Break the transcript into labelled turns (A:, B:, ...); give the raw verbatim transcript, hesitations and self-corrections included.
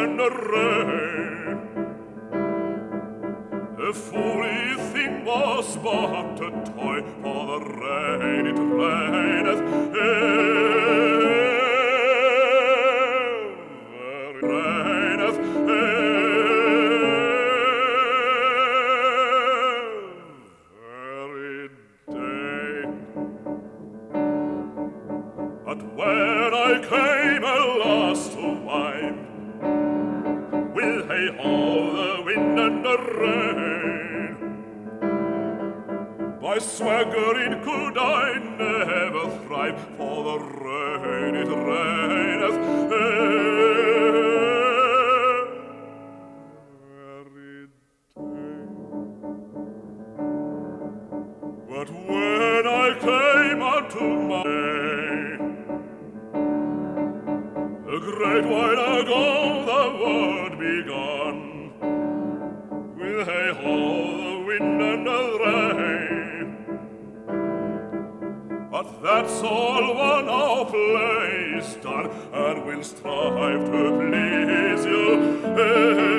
A: and the rain. The foolish thing was but a toy, for the rain it raineth ever, it raineth every day. But when I came at last to wind, with hey-ho, the wind and the rain, by swaggering could I never thrive, for the rain, it raineth every day. But when I came unto my a great while ago the world begun, with hey-ho, the wind and the rain. But that's all one our play is done, and we'll strive to please you.